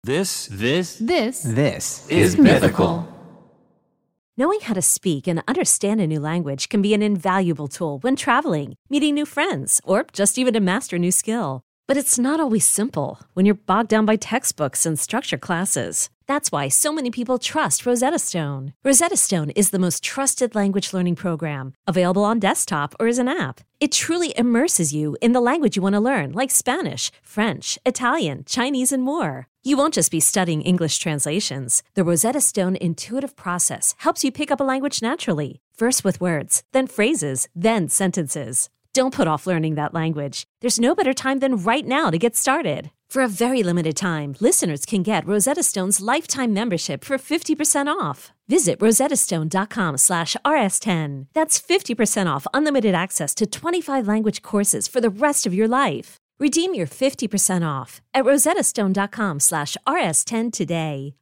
This is mythical. Knowing how to speak and understand a new language can be an invaluable tool when traveling, meeting new friends, or just even to master a new skill. But it's not always simple when you're bogged down by textbooks and structured classes. That's why so many people trust Rosetta Stone. Rosetta Stone is the most trusted language learning program, available on desktop or as an app. It truly immerses you in the language you want to learn, like Spanish, French, Italian, Chinese, and more. You won't just be studying English translations. The Rosetta Stone intuitive process helps you pick up a language naturally, first with words, then phrases, then sentences. Don't put off learning that language. There's no better time than right now to get started. For a very limited time, listeners can get Rosetta Stone's lifetime membership for 50% off. Visit rosettastone.com/rs10. That's 50% off unlimited access to 25 language courses for the rest of your life. Redeem your 50% off at rosettastone.com/rs10 today.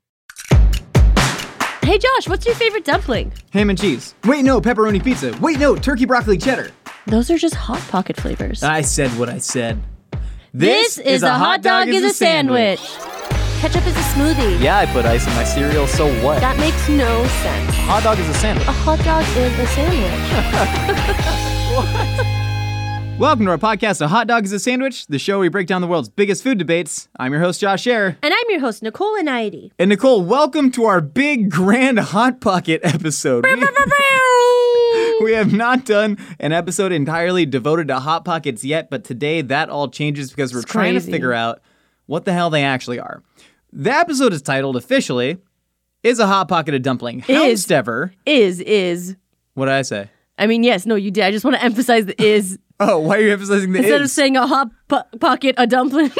Hey Josh, what's your favorite dumpling? Ham and cheese. Wait, no, pepperoni pizza. Wait, no, turkey broccoli cheddar. Those are just Hot Pocket flavors. I said what I said. This is a hot dog is a sandwich. Ketchup is a smoothie. Yeah, I put ice in my cereal, so what? That makes no sense. A hot dog is a sandwich. A hot dog is a sandwich. Welcome to our podcast, A Hot Dog is a Sandwich, the show where we break down the world's biggest food debates. I'm your host, Josh Scherer. And I'm your host, Nicole Anaidi. And Nicole, welcome to our big, grand Hot Pocket episode. We have not done an episode entirely devoted to Hot Pockets yet, but today that all changes because we're trying to figure out what the hell they actually are. The episode is titled, officially, Is a Hot Pocket a Dumpling? However... Is. What did I say? I mean, yes, no, you did. I just want to emphasize the is. Oh, why are you emphasizing the Instead is? of saying a hot pocket, a dumpling.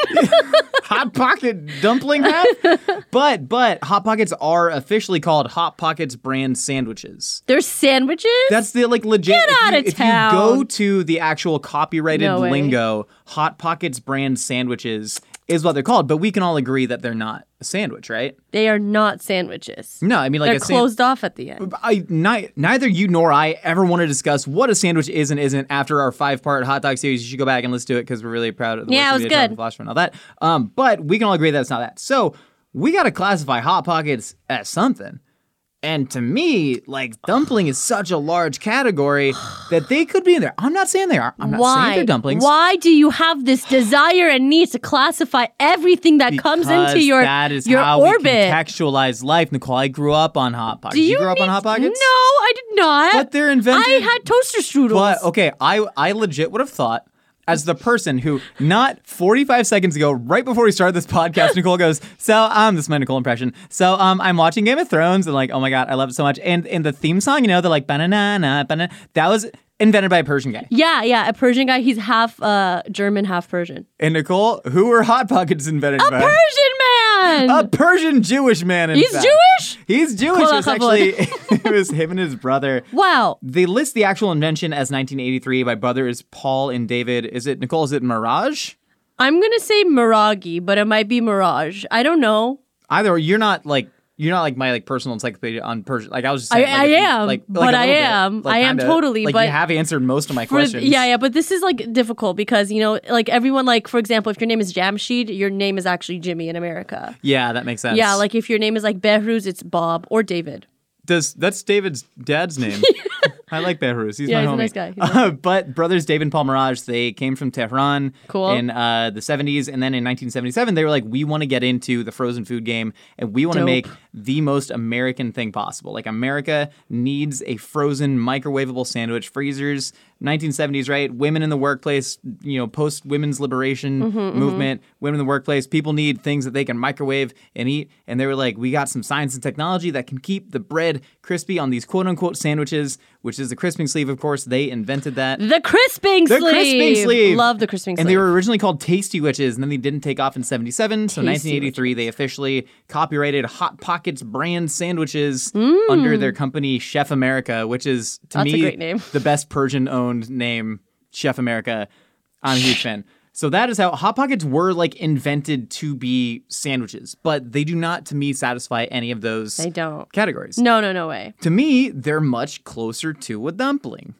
Hot Pocket dumpling hat? But Hot Pockets are officially called Hot Pockets brand sandwiches. They're sandwiches? That's the legit. Get out of town. If you go to the actual copyrighted lingo, Hot Pockets brand sandwiches is what they're called. But we can all agree that they're not a sandwich, right? They are not sandwiches. No, I mean they're closed off at the end. Neither you nor I ever want to discuss what a sandwich is and isn't after our 5-part hot dog series. You should go back and listen to it because we're really proud of the work we did on Flash and all that. But we can all agree that it's not that. So we got to classify Hot Pockets as something. And to me, dumpling is such a large category that they could be in there. I'm not saying they are. I'm not saying they're dumplings. Why do you have this desire and need to classify everything that comes into your orbit? That is how we contextualize life, Nicole. I grew up on Hot Pockets. Did you grow up on Hot Pockets? No, I did not. But they're invented. I had toaster strudels. But, okay, I legit would have thought, as the person who, not 45 seconds ago, right before we started this podcast, Nicole goes, this is my Nicole impression. So, I'm watching Game of Thrones, and oh my God, I love it so much. And in the theme song, they're like, banana, banana. That was invented by a Persian guy. Yeah, a Persian guy. He's half German, half Persian. And Nicole, who were Hot Pockets invented by? A Persian man! A Persian Jewish man, He's fact. Jewish? He's Jewish. It's actually, it was him and his brother. Wow. They list the actual invention as 1983 by brothers Paul and David. Nicole, is it Mirage? I'm going to say Miragi, but it might be Mirage. I don't know. Either way, you're not my personal encyclopedia on Persian. I was just saying. I am. I am totally. But you have answered most of my questions. Yeah. But this is difficult because everyone for example, if your name is Jamshid, your name is actually Jimmy in America. Yeah, that makes sense. Yeah, if your name is Behruz, it's Bob or David. That's David's dad's name. I like Behruz. He's my homie. He's a nice guy. But brothers David and Paul Mirage, they came from Tehran in the 70s. And then in 1977, they were like, we want to get into the frozen food game. And we want to make the most American thing possible. America needs a frozen microwavable sandwich. Freezers, 1970s, right? Women in the workplace, post-women's liberation movement. Women in the workplace. People need things that they can microwave and eat. And they were like, we got some science and technology that can keep the bread crispy on these quote-unquote sandwiches, which is the crisping sleeve, of course. They invented that. The crisping sleeve! Love the crisping sleeve. And they were originally called Tasty Witches, and then they didn't take off in 77. So 1983, they officially copyrighted Hot Pockets brand sandwiches under their company Chef America, which is, to me, a great name. The best Persian-owned name, Chef America. I'm a huge fan. So that is how Hot Pockets were invented to be sandwiches, but they do not, to me, satisfy any of those categories. No way. To me, they're much closer to a dumpling.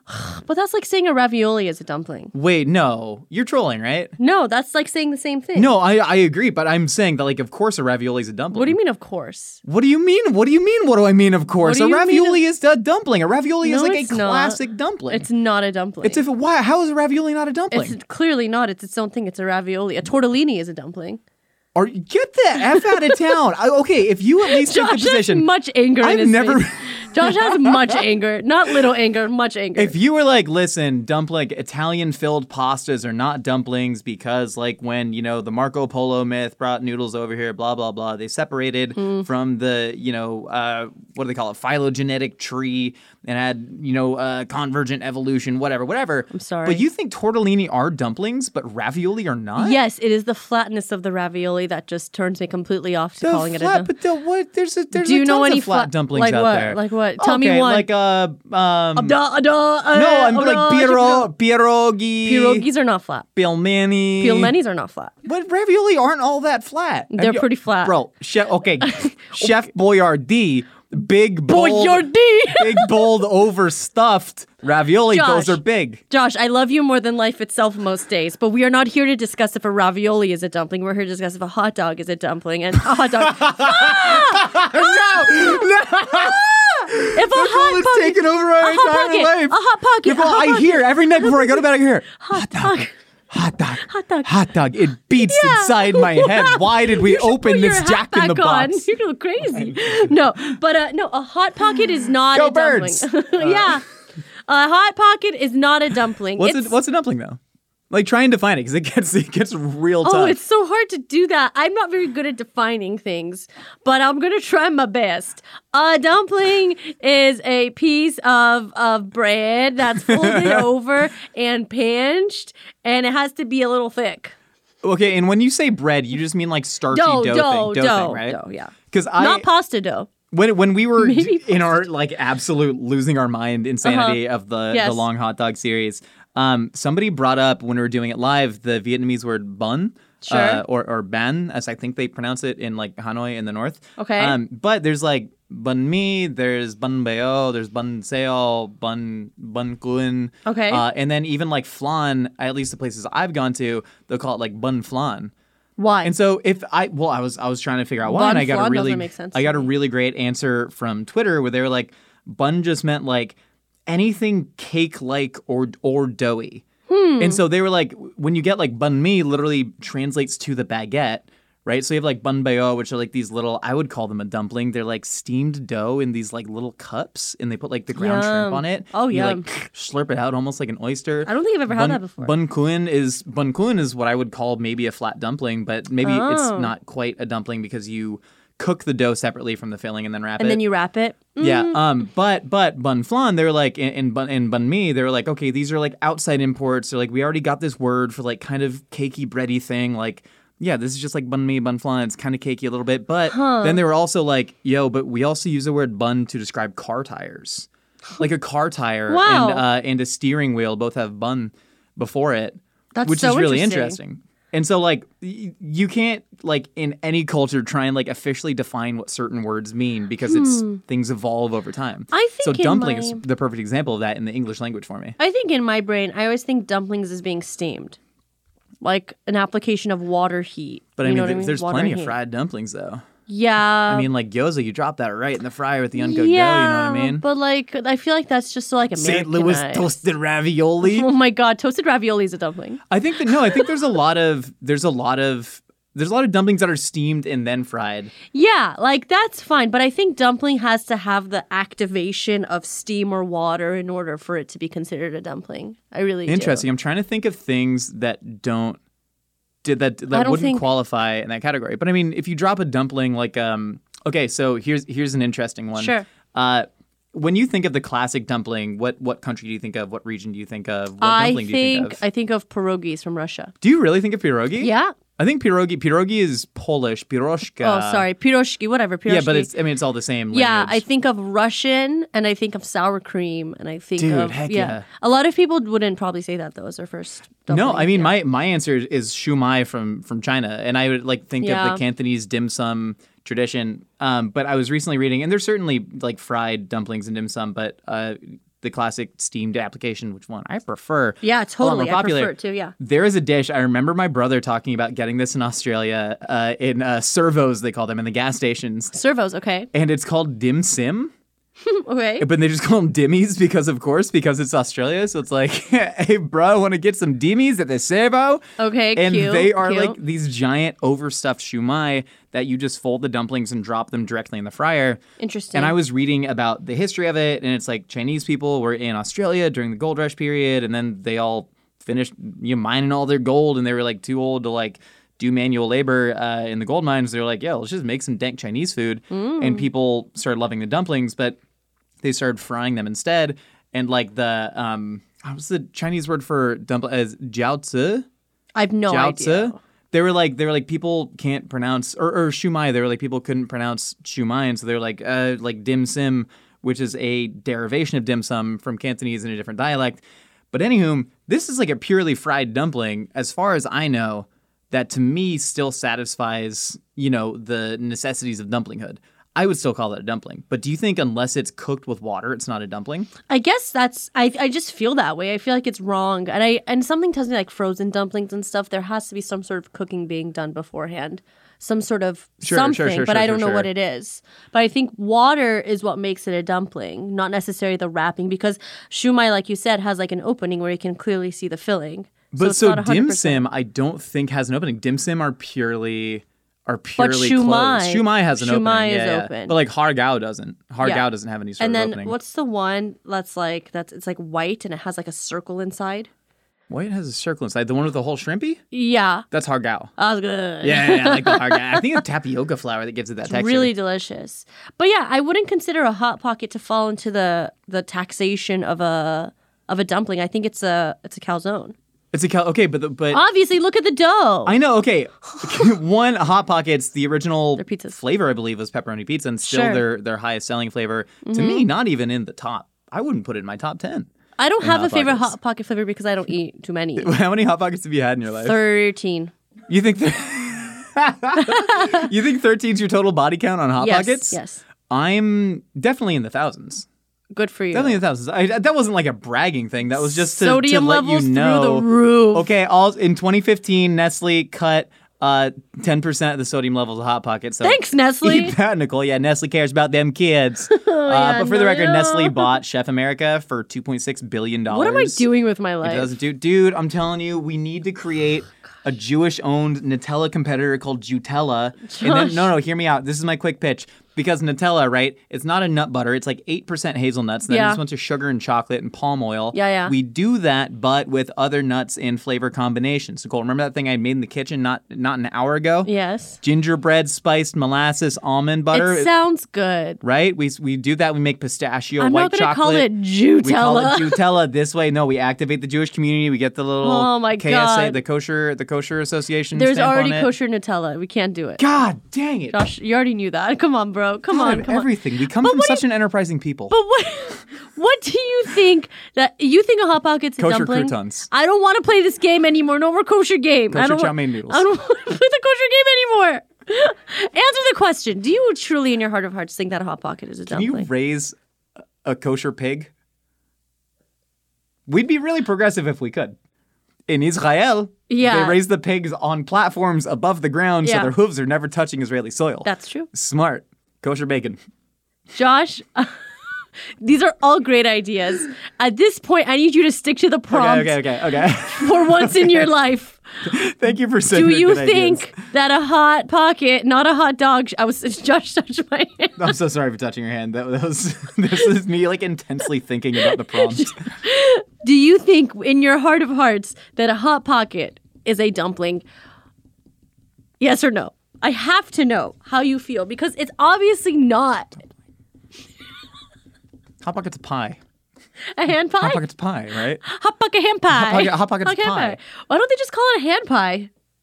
But that's like saying a ravioli is a dumpling. Wait, no. You're trolling, right? No, that's like saying the same thing. No, I agree, but I'm saying that, like, of course a ravioli is a dumpling. What do you mean, of course? What do you mean? What do you mean? What do I mean, of course? What do A you mean ravioli is a dumpling. A ravioli is No, like a it's not. classic dumpling. It's not a dumpling. It's why? How is a ravioli not a dumpling? It's clearly not. It's its own thing. It's a ravioli. A tortellini is a dumpling. Get the F out of town. Okay, if you at least take the Josh position. has much anger in I've his never. face. Josh has much anger. Not little anger, much anger. If you were like, listen, Italian filled pastas are not dumplings because, like, when, the Marco Polo myth brought noodles over here, blah, blah, blah, they separated from the, what do they call it, phylogenetic tree and had, convergent evolution, whatever. I'm sorry. But you think tortellini are dumplings, but ravioli are not? Yes, it is the flatness of the ravioli that just turns me completely off to calling it a dumpling. But what? There's Do you know tons any of flat dumplings like out what? there. Like what? Tell me one. Like No, I'm like pierogi. Pierogies are not flat. Pelmeni. Pelmenis are not flat. But ravioli aren't all that flat. They're pretty flat. Bro, Chef Boyardee, big, bold, big, bold, overstuffed ravioli. Josh. Those are big. Josh, I love you more than life itself most days, but we are not here to discuss if a ravioli is a dumpling. We're here to discuss if a hot dog is a dumpling. And a hot dog... No! If a hot It's taken over our entire life. A hot pocket. Nicole, I hear every night before I go to bed, I hear Hot dog. Hot dog. Hot dog. Hot dog. It beats inside my head. Why did we open this Jack in the Box? You're crazy. No, but no, a hot pocket is not Go a Birds. dumpling. Yeah. A hot pocket is not a dumpling. What's a dumpling though? Like, try and define it because it gets real tough. Oh, it's so hard to do that. I'm not very good at defining things, but I'm going to try my best. A dumpling is a piece of bread that's folded over and pinched, and it has to be a little thick. Okay, and when you say bread, you just mean like starchy dough thing, right? Dough, yeah. Because not pasta dough. When we were in our like absolute losing our mind insanity of the long hot dog series, somebody brought up when we were doing it live the Vietnamese word bun. Sure. Or ban, as I think they pronounce it in like Hanoi in the north. Okay. But there's like banh mi, there's bun bao, there's bun seo, bun cuin. Okay. And then even like flan, at least the places I've gone to, they'll call it like bun flan. Why? And so I was trying to figure out why, and I got a really great answer from Twitter where they were like, bun just meant like anything cake-like or doughy. And so they were like, when you get like banh mi, literally translates to the baguette, right? So you have like bun bao, which are like these little, I would call them a dumpling. They're like steamed dough in these like little cups, and they put like the ground shrimp on it. Oh, you yum. like slurp it out almost like an oyster. I don't think I've ever had that before. Bun cuin is what I would call maybe a flat dumpling, but maybe it's not quite a dumpling because you cook the dough separately from the filling and then wrap it. And then you wrap it. Yeah. But bun flan, they were like in bun mi, they were like, okay, these are like outside imports. They're like, we already got this word for like kind of cakey bready thing. Like, yeah, this is just like bun mi, bun flan. It's kind of cakey a little bit. But then they were also like, yo, but we also use the word bun to describe car tires. Like a car tire and a steering wheel both have bun before it. Which is really interesting. And so, like, you can't, like, in any culture try and, like, officially define what certain words mean because things evolve over time. I think so dumpling is the perfect example of that in the English language for me. I think in my brain, I always think dumplings as being steamed. Like an application of water heat. But I mean, there's plenty of fried dumplings, though. Yeah. I mean, like gyoza, you drop that right in the fryer with the uncooked dough, you know what I mean? But like, I feel like that's just so like Americanized. St. Louis toasted ravioli. Oh my God, toasted ravioli is a dumpling. I think there's a lot of dumplings that are steamed and then fried. Yeah, like that's fine, but I think dumpling has to have the activation of steam or water in order for it to be considered a dumpling. I really Interesting. do. I'm trying to think of things that wouldn't qualify in that category. But I mean, if you drop a dumpling like okay, so here's an interesting one. Sure. When you think of the classic dumpling, what country do you think of? What region do you think of? What dumpling do you think of? I think of pierogies from Russia. Do you really think of pierogi? Yeah. I think pierogi is Polish, piroshka. Oh, sorry, piroshki, whatever, piroshki. Yeah, but it's all the same language. Yeah, I think of Russian, and I think of sour cream, and I think of heck yeah. A lot of people wouldn't probably say that though as their first dumpling. No, I mean my answer is shumai from China, and I would like think of the Cantonese dim sum tradition. But I was recently reading, and there's certainly like fried dumplings and dim sum, but the classic steamed application, which one I prefer. Yeah, totally. More popular. I prefer it too, yeah. There is a dish, I remember my brother talking about getting this in Australia, in servos, they call them, in the gas stations. Servos, okay. And it's called dim sim. Okay. But they just call them dimmies because it's Australia. So it's like, hey, bro, want to get some dimmies at the servo? Okay, and cute. They are cute. like these giant overstuffed shumai that you just fold the dumplings and drop them directly in the fryer. Interesting. And I was reading about the history of it, and it's like Chinese people were in Australia during the gold rush period, and then they all finished mining all their gold, and they were like too old to like do manual labor in the gold mines. They were like, let's just make some dank Chinese food. And people started loving the dumplings, but they started frying them instead. And like the what's the Chinese word for dumpling? As jiaozi? I have no idea. They were like people can't pronounce or shumai. They were like people couldn't pronounce shumai, and so they were like dim sim, which is a derivation of dim sum from Cantonese in a different dialect. But anywho, this is like a purely fried dumpling, as far as I know, that to me still satisfies the necessities of dumplinghood. I would still call it a dumpling. But do you think unless it's cooked with water, it's not a dumpling? I guess I just feel that way. I feel like it's wrong. And something tells me like frozen dumplings and stuff, there has to be some sort of cooking being done beforehand. Some sort of something, but I don't know what it is. But I think water is what makes it a dumpling, not necessarily the wrapping, because shumai, like you said, has like an opening where you can clearly see the filling. But so dim sim, I don't think has an opening. Dim sim are purely but closed. Shumai has an opening. Shumai is open. But like har gow doesn't. Har gow doesn't have any sort of opening. And then what's the one it's like white and it has like a circle inside? White has a circle inside. The one with the whole shrimpy? Yeah. That's har gow. That was good. Yeah, I like the har gow. I think it's tapioca flour that gives it that texture. Really delicious. But yeah, I wouldn't consider a Hot Pocket to fall into the taxation of a dumpling. I think it's a calzone. It's a okay, but obviously look at the dough. I know. Okay, one Hot Pockets, the original flavor I believe was pepperoni pizza, and still their highest selling flavor. Mm-hmm. To me, not even in the top. I wouldn't put it in my top 10. I don't have a favorite Hot Pocket flavor because I don't eat too many. How many Hot Pockets have you had in your life? 13. You think? You think 13's your total body count on Hot Pockets? Yes. I'm definitely in the thousands. Good for you. Definitely in the thousands. That wasn't like a bragging thing. That was just to let you know. Sodium levels through the roof. Okay, in 2015, Nestle cut 10% of the sodium levels of Hot Pockets. So thanks, Nestle. Eat that, Nicole. Yeah, Nestle cares about them kids. But for the record, Nestle bought Chef America for $2.6 billion. What am I doing with my life? It doesn't do. Dude, I'm telling you, we need to create a Jewish-owned Nutella competitor called Jutella. And then, no, hear me out. This is my quick pitch. Because Nutella, right, it's not a nut butter. It's like 8% hazelnuts. And then there's a bunch of sugar and chocolate and palm oil. Yeah. We do that, but with other nuts in flavor combinations. So, Cole, remember that thing I made in the kitchen not an hour ago? Yes. Gingerbread, spiced molasses, almond butter. It sounds good. Right? We do that. We make pistachio, I'm white chocolate. chocolate. I'm not going to call it Jutella. We call it Jutella this way. No, we activate the Jewish community. We get the little KSA, God. the kosher association. There's stamp already on it. kosher Nutella. We can't do it. God dang it. Josh, you already knew that. Come on, bro. Come on. Everything. We come from such an enterprising people. But what do you think that you think a Hot Pocket's a kosher dumpling? croutons. I don't want to play this game anymore. No more kosher game. Kosher chow mein noodles. I don't want to play the kosher game anymore. Answer the question. Do you truly in your heart of hearts think that a Hot Pocket is a dumpling? Can you raise a kosher pig? We'd be really progressive if we could. In Israel, they raise the pigs on platforms above the ground so their hooves are never touching Israeli soil. That's true. Smart. Kosher bacon. Josh, these are all great ideas. At this point, I need you to stick to the prompt. Okay. For once in your life. Thank you for saying. Do you think that a Hot Pocket, not a hot dog? Josh touched my hand. I'm so sorry for touching your hand. This is me like intensely thinking about the prompt. Do you think, in your heart of hearts, that a Hot Pocket is a dumpling? Yes or no? I have to know how you feel because it's obviously not. Hot Pocket's a pie. A hand pie? Hot Pocket's pie, right? Hot Pocket hand pie. Hot Pocket's pie. Why don't they just call it a hand pie?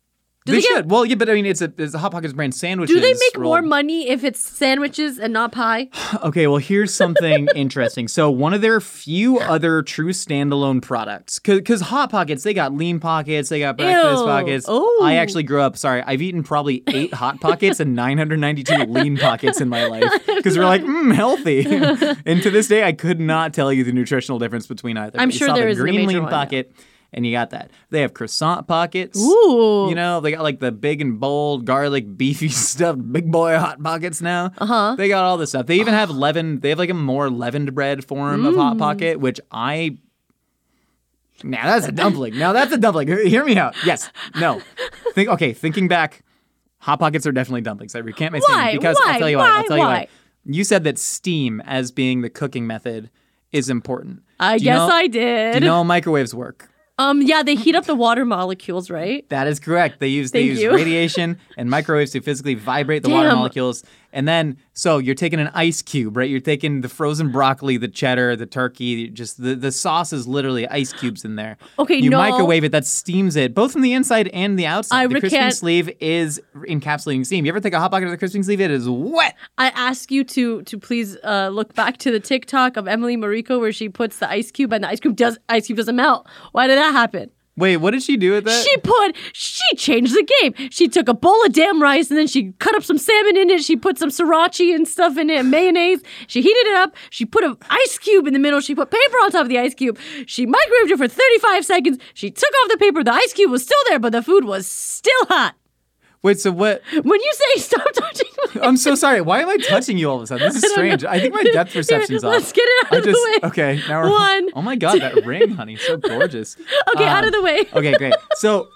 They should. Well, yeah, but I mean, it's a Hot Pockets brand sandwiches. Do they make more money if it's sandwiches and not pie? Okay, well, here's something interesting. So one of their few other true standalone products, because Hot Pockets, they got Lean Pockets, they got Breakfast Pockets. Oh. I actually grew up, I've eaten probably 8 Hot Pockets and 992 Lean Pockets in my life because we're like, healthy. And to this day, I could not tell you the nutritional difference between either. I'm sure there is a green major Lean one, Pocket. And you got that. They have croissant pockets. Ooh. You know, they got like the big and bold, garlic, beefy stuffed big boy Hot Pockets now. Uh-huh. They got all this stuff. They even have leavened, they have like a more leavened bread form of Hot Pocket, which now that's a dumpling. Now that's a dumpling. Hear me out. Yes. No. Thinking back, Hot Pockets are definitely dumplings. I recant my statement because I'll tell you why. You said that steam as being the cooking method is important. I guess I did. Do you know how microwaves work? Yeah, they heat up the water molecules, right? That is correct. They use radiation and microwaves to physically vibrate the water molecules. And then, so you're taking an ice cube, right? You're taking the frozen broccoli, the cheddar, the turkey, just the sauce is literally ice cubes in there. Okay, you microwave it, that steams it, both from the inside and the outside. The crisping sleeve is encapsulating steam. You ever take a Hot Pocket of the crisping sleeve? It is wet. I ask you to please look back to the TikTok of Emily Mariko where she puts the ice cube and the ice cube doesn't melt. Why did that happen? Wait, what did she do with that? She changed the game. She took a bowl of damn rice and then she cut up some salmon in it. She put some sriracha and stuff in it and mayonnaise. She heated it up. She put an ice cube in the middle. She put paper on top of the ice cube. She microwaved it for 35 seconds. She took off the paper. The ice cube was still there, but the food was still hot. Wait, so what? When you say stop touching me. I'm so sorry. Why am I touching you all of a sudden? This is strange. I think my depth perception's off. Let's get it out of the way. Okay, now we're... One. Oh my God, that ring, honey. So gorgeous. Okay, out of the way. Okay, great. So,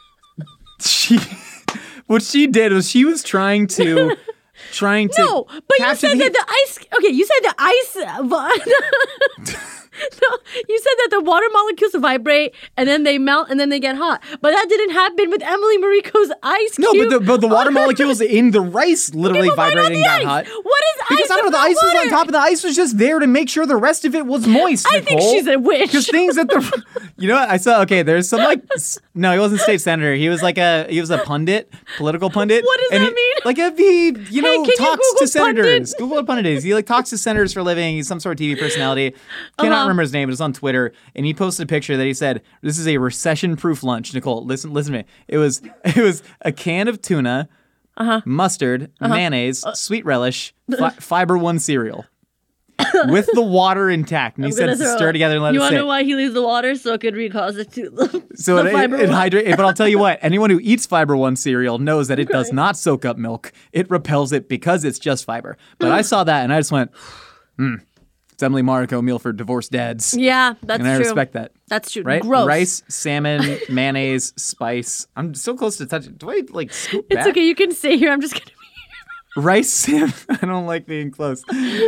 what she did was she was trying to No, but you said that the ice... Okay, you said the ice... No, you said that the water molecules vibrate and then they melt and then they get hot. But that didn't happen with Emily Mariko's ice cube. No, but the water molecules in the rice literally vibrated and got hot. What is ice? Because I don't know, the ice was on top of the ice was just there to make sure the rest of it was moist. I think she's a witch. Because things that you know what I saw? Okay, there's some no, he wasn't state senator. He was a pundit, political pundit. What does that mean? Like talks to senators. Google a pundit. He talks to senators for a living. He's some sort of TV personality. Cannot remember his name, but it's on Twitter, and he posted a picture that he said, "This is a recession-proof lunch." Nicole, listen to me. It was a can of tuna, mustard, mayonnaise, sweet relish, Fiber One cereal. With the water intact, and he said stir together and let it sit. You want to know why he leaves the water? So it could reconstitute the it hydrates. But I'll tell you what, anyone who eats Fiber One cereal knows that it does not soak up milk. It repels it because it's just fiber. But I saw that and I just went, It's Emily Mariko, meal for divorced dads. Yeah, that's true. And I respect that. That's true. Right? Gross. Rice, salmon, mayonnaise, spice. I'm so close to touching. Do I scoop back? It's okay. You can stay here. I'm just going to be here. Rice, salmon. I don't like being close.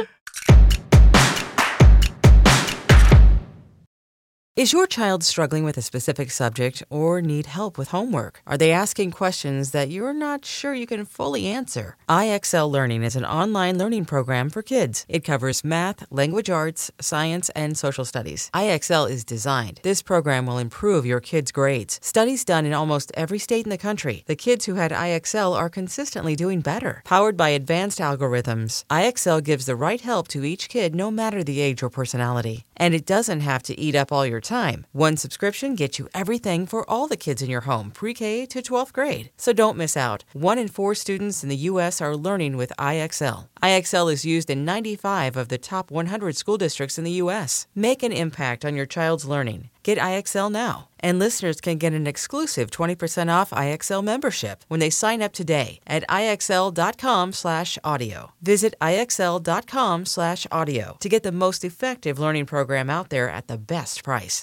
Is your child struggling with a specific subject or need help with homework? Are they asking questions that you're not sure you can fully answer? IXL Learning is an online learning program for kids. It covers math, language arts, science, and social studies. IXL is designed. This program will improve your kids' grades. Studies done in almost every state in the country. The kids who had IXL are consistently doing better. Powered by advanced algorithms, IXL gives the right help to each kid no matter the age or personality. And it doesn't have to eat up all your time. One subscription gets you everything for all the kids in your home, pre-K to 12th grade. So don't miss out. 1 in 4 students in the U.S. are learning with IXL. IXL is used in 95 of the top 100 school districts in the U.S. Make an impact on your child's learning. Get IXL now. And listeners can get an exclusive 20% off IXL membership when they sign up today at IXL.com/audio. Visit IXL.com/audio to get the most effective learning program out there at the best price.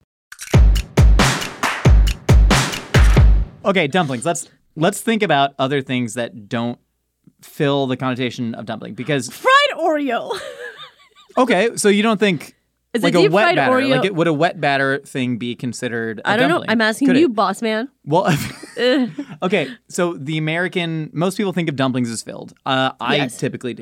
Okay, dumplings. Let's think about other things that don't fill the connotation of dumpling because fried Oreo. Okay, so you don't think is like a wet batter? Oreo? Would a wet batter thing be considered a I don't dumpling? know. I'm asking you, boss man. Well, okay. So most people think of dumplings as filled. I typically do.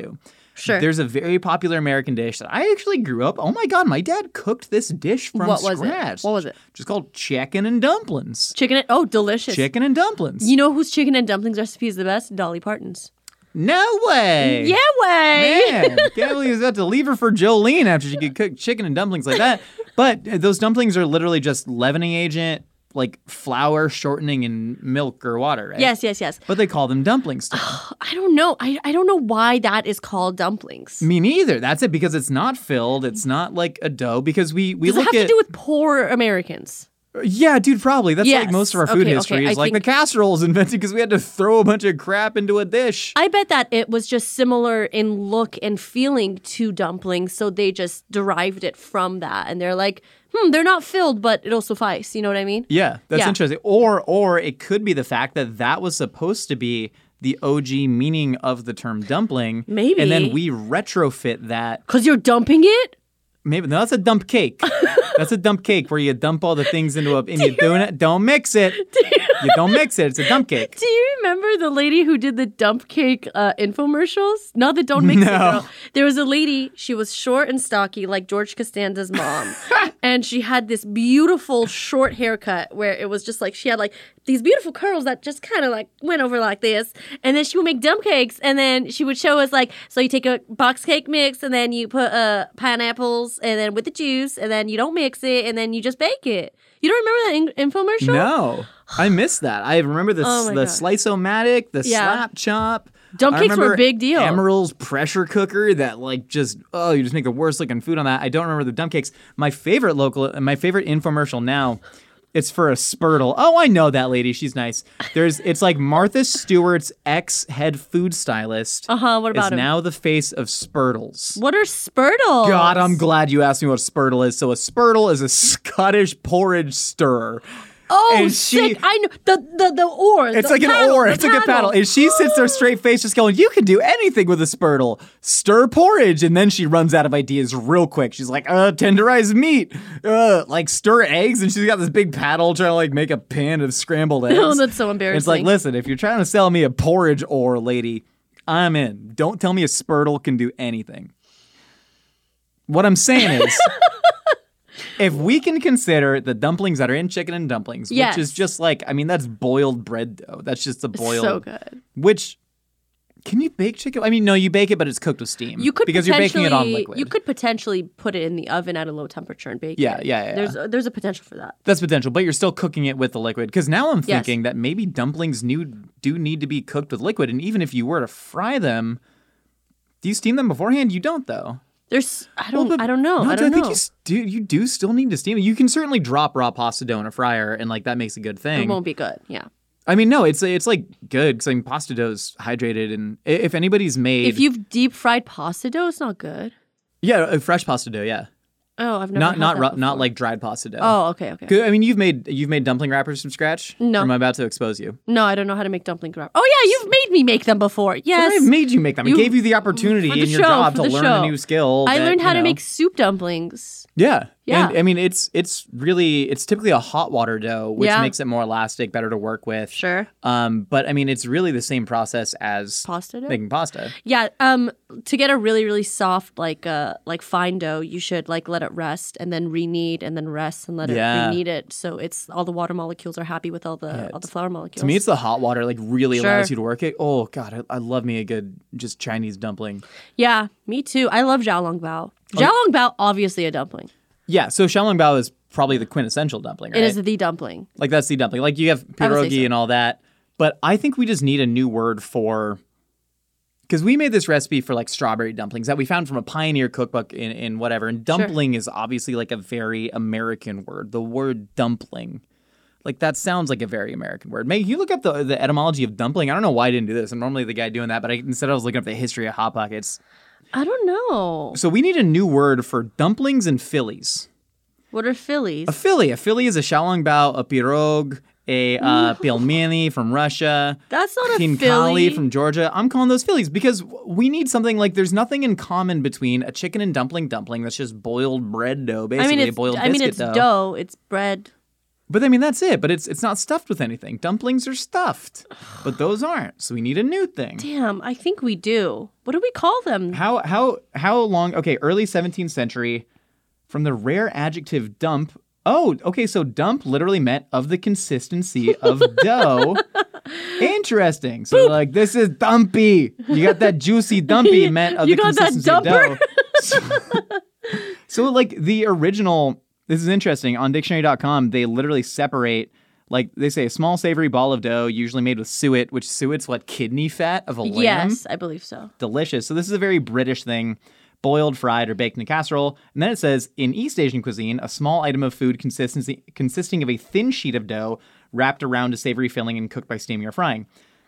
Sure. There's a very popular American dish that I actually grew up. Oh my God, my dad cooked this dish from scratch. What was it? Just called chicken and dumplings. Oh, delicious. Chicken and dumplings. You know whose chicken and dumplings recipe is the best? Dolly Parton's. No way. Yeah way. Man, can't believe he was about to leave her for Jolene after she could cook chicken and dumplings like that. But those dumplings are literally just leavening agent, like flour shortening and milk or water, right? Yes. But they call them dumplings still. I don't know. I don't know why that is called dumplings. Me neither. That's it, because it's not filled. It's not like a dough, because we Does look it have to do with poor Americans? Yeah, dude, probably. That's Yes. like most of our food Okay, history I is like think- the casserole was invented because we had to throw a bunch of crap into a dish. I bet that it was just similar in look and feeling to dumplings, so they just derived it from that. And they're like, they're not filled, but it'll suffice. You know what I mean? Yeah, that's Yeah. interesting. Or it could be the fact that that was supposed to be the OG meaning of the term dumpling. Maybe. And then we retrofit that. Because you're dumping it? Maybe no, that's a dump cake. That's a dump cake where you dump all the things into and you don't mix it. You don't mix it. It's a dump cake. Do you remember the lady who did the dump cake infomercials? Not the don't mix it girl. There was a lady, she was short and stocky like George Costanza's mom. And she had this beautiful short haircut where it was just like she had like these beautiful curls that just kind of like went over like this. And then she would make dump cakes and then she would show us like, so you take a box cake mix and then you put pineapples and then with the juice and then you don't mix it and then you just bake it. You don't remember that infomercial? No, I missed that. I remember the Oh my the God. Slice-O-Matic, the Yeah. slap chop. Dump I cakes were a remember big deal. Emeril's pressure cooker that like just you just make the worst looking food on that. I don't remember the dump cakes. My favorite infomercial now. It's for a Spurtle. Oh, I know that lady. She's nice. It's like Martha Stewart's ex-head food stylist. What about is him? now the face of Spurtles. What are Spurtles? God, I'm glad you asked me what a Spurtle is. So a Spurtle is a Scottish porridge stirrer. Oh, And sick. I know. The oar. It's the like paddle, an oar. the It's like a paddle. And she sits there straight face just going, you can do anything with a Spurtle. Stir porridge. And then she runs out of ideas real quick. She's like, tenderize meat. Like stir eggs. And she's got this big paddle trying to like make a pan of scrambled eggs. Oh, that's so embarrassing. It's like, listen, if you're trying to sell me a porridge oar, lady, I'm in. Don't tell me a Spurtle can do anything. What I'm saying is... If we can consider the dumplings that are in chicken and dumplings, Yes. which is just like, I mean, that's boiled bread dough. That's just a boiled. so good. Which, can you bake chicken? I mean, no, you bake it, but it's cooked with steam. You could because you're baking it on liquid. You could potentially put it in the oven at a low temperature and bake Yeah, it. yeah. There's a potential for that. That's potential, but you're still cooking it with the liquid. Because now I'm Yes. thinking that maybe dumplings do need to be cooked with liquid, and even if you were to fry them, do you steam them beforehand? You don't, though. I don't know. No, I don't I know. think you do still need to steam it. You can certainly drop raw pasta dough in a fryer, and like that makes a good thing. It won't be good. Yeah. I mean, no, it's like good because I mean, pasta dough is hydrated, and if anybody's made, If you've deep fried pasta dough, it's not good. yeah, fresh pasta dough, yeah, Oh, I've never had that not before. like dried pasta dough. Oh, okay. 'Cause, I mean, you've made dumpling wrappers from scratch. No. Or am I about to expose you? No, I don't know how to make dumpling wrap. Oh yeah, you've made me make them before. Yes. I made you make them. I You- gave you the opportunity for the in your show, job for to the learn show. a new skill. I that, learned how you to know. make soup dumplings. Yeah. Yeah. And I mean, it's typically a hot water dough, which Yeah. makes it more elastic, better to work with. Sure. But I mean, it's really the same process as Pasta dough? making pasta. Yeah. To get a really, really soft, like fine dough, you should like let it rest and then re-knead and then rest and let it Yeah. re-knead it. So it's all the water molecules are happy with all the flour molecules. To me, it's the hot water like really Sure. allows you to work it. Oh God, I love me a good just Chinese dumpling. Yeah, me too. I love xiaolongbao. Xiaolongbao, obviously a dumpling. Yeah, so xiaolongbao is probably the quintessential dumpling, right? It is the dumpling. Like that's the dumpling. Like you have I would say pierogi so. and all that, but I think we just need a new word for. Because we made this recipe for like strawberry dumplings that we found from a Pioneer cookbook in whatever. And dumpling is obviously like a very American word. The word dumpling. Like that sounds like a very American word. Meg, you look up the etymology of dumpling. I don't know why I didn't do this. I'm normally the guy doing that, but instead I was looking up the history of Hot Pockets. I don't know. So we need a new word for dumplings and Phillies. What are Phillies? A Philly is a xiaolongbao, a pirog, a pelmeni from Russia. That's not a khinkali Philly. from Georgia. I'm calling those Phillies because we need something like there's nothing in common between a chicken and dumpling that's just boiled bread dough, basically I mean, a boiled it's biscuit dough. It's bread. But I mean, that's it. But it's not stuffed with anything. Dumplings are stuffed, but those aren't. So we need a new thing. Damn, I think we do. What do we call them? How long? Okay, early 17th century, from the rare adjective dump. Oh, okay. So dump literally meant of the consistency of dough. Interesting. So like, this is dumpy. You got that juicy dumpy meant of the consistency of dough. So like the original. This is interesting. On dictionary.com, they literally separate, like they say, a small savory ball of dough, usually made with suet, which suet's what, kidney fat of a lamb? Yes, I believe so. Delicious. So this is a very British thing, boiled, fried, or baked in a casserole. And then it says, in East Asian cuisine, a small item of food consisting of a thin sheet of dough wrapped around a savory filling and cooked by steaming or frying.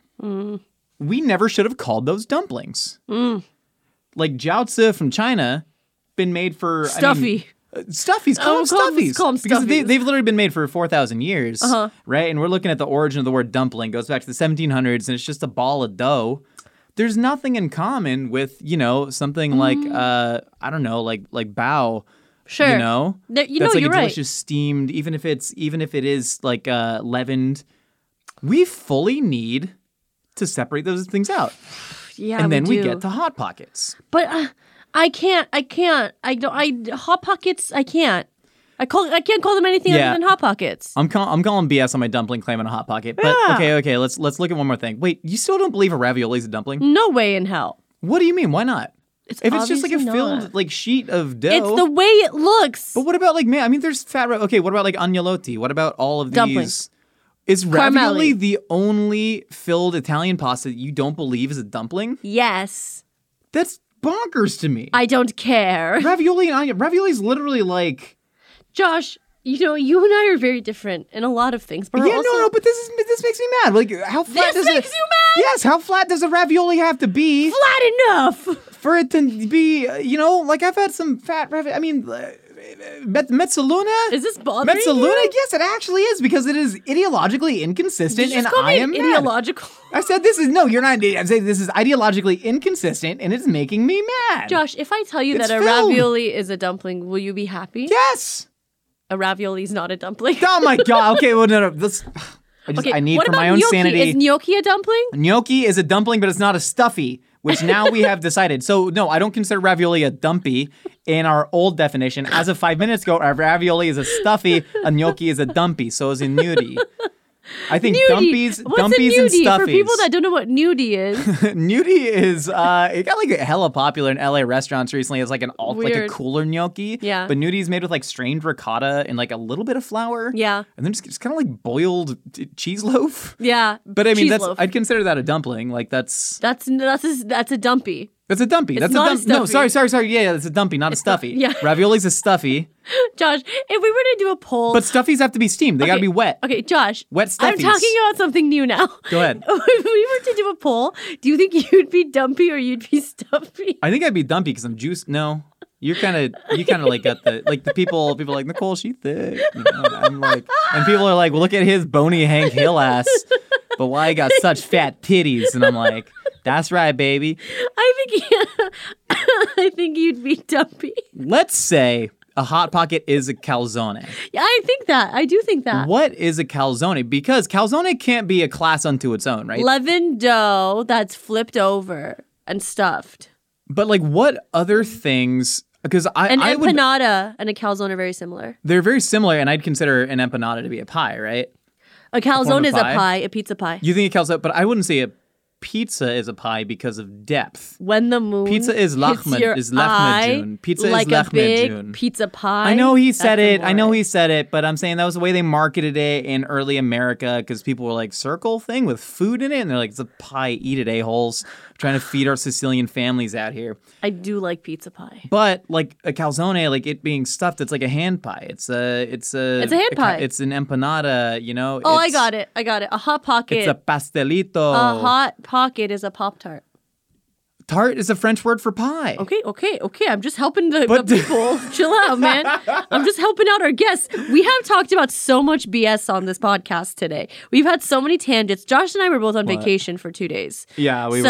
We never should have called those dumplings. Like jiaozi from China, been made for... Stuffy. Stuffies, call them stuffies. Call them because stuffies. they've literally been made for 4,000 years, right? And we're looking at the origin of the word dumpling. It goes back to the 1700s, and it's just a ball of dough. There's nothing in common with, something like, I don't know, like bao. Sure. That's like you're a right. delicious steamed, even if it is like leavened. We fully need to separate those things out. Yeah, and then we do. get to Hot Pockets. But I can't. Hot Pockets, I can't. I can't call them anything other than Hot Pockets. I'm calling BS on my dumpling claim on a Hot Pocket. But okay, let's look at one more thing. Wait, you still don't believe a ravioli is a dumpling? No way in hell. What do you mean? Why not? If it's just like a obviously filled not. like sheet of dough. It's the way it looks. But what about like there's fat. Okay, what about like agnolotti? What about all of these? Dumplings. Is ravioli Carmelli. the only filled Italian pasta that you don't believe is a dumpling? Yes. That's bonkers to me. I don't care. Ravioli is literally like. Josh, you and I are very different in a lot of things. But Yeah, no, but this makes me mad. Like, how flat This does makes it? you mad? Yes, how flat does a ravioli have to be Flat enough. for it to be? Like I've had some fat ravioli. I mean, mezzaluna. Is this bothering Mezzaluna? you? Yes, it actually is because it is ideologically inconsistent, Did you and just call I me am mad. ideological? I said this is no. You're not. I'm saying this is ideologically inconsistent, and it's making me mad. Josh, if I tell you It's that a filled. ravioli is a dumpling, will you be happy? Yes. A ravioli is not a dumpling. Oh my god. Okay. Well, no. I need what for about my own gnocchi? sanity. Is gnocchi a dumpling? Gnocchi is a dumpling, but it's not a stuffy, which now we have decided. So, no, I don't consider ravioli a dumpy in our old definition. As of 5 minutes ago, a ravioli is a stuffy, a gnocchi is a dumpy. So is a nudie. I think Nudie. dumpies What's a and nudie? stuffies. For people that don't know what nudie is, Nudie is it got like hella popular in LA restaurants recently as like like a Weird. cooler gnocchi. Yeah. But nudie is made with like strained ricotta and like a little bit of flour. Yeah. And then just kind of like boiled cheese loaf. yeah. But I mean, cheese loaf. I'd consider that a dumpling. Like that's that's a dumpy. a dumpy. That's not a a dumpy. No, stuffy. sorry. Yeah, that's a dumpy, not a stuffy. yeah. Ravioli's a stuffy. Josh, if we were to do a poll, But stuffies have to be steamed. They gotta be wet. Okay, Josh. Wet I'm stuffies. talking about something new now. Go ahead. If we were to do a poll, do you think you'd be dumpy or you'd be stuffy? I think I'd be dumpy because I'm juice. No. You kind of like got the people are like, Nicole, she thick. I'm like, and people are like, well, look at his bony Hank Hill ass. But why he got such fat titties? And I'm like, that's right, baby. I think you'd be dumpy. Let's say a Hot Pocket is a calzone. Yeah, I think that. I do think that. What is a calzone? Because calzone can't be a class unto its own, right? Leavened dough that's flipped over and stuffed. But like, what other things? Because An I would, empanada and a calzone are very similar. they're very similar, and I'd consider an empanada to be a pie, right? A calzone of is a pie? pie, a pizza pie. You think a calzone, but I wouldn't say a pizza is a pie because of depth. When the moon Pizza is hits Lachma- your is Lachma eye June. Pizza is like a Lachma big June. pizza pie. I know he said that's it. I know amore. he said it, but I'm saying that was the way they marketed it in early America because people were like, circle thing with food in it? And they're like, it's a pie, eat it, a-holes. Trying to feed our Sicilian families out here. I do like pizza pie. But like a calzone, like it being stuffed, it's like a hand pie. It's a hand pie. It's an empanada, Oh, I got it. A hot pocket. It's a pastelito. A hot pocket is a Pop-Tart. Tart is a French word for pie. Okay. I'm just helping the But- people. Chill out, man. I'm just helping out our guests. We have talked about so much BS on this podcast today. We've had so many tangents. Josh and I were both on vacation for 2 days. Yeah, we're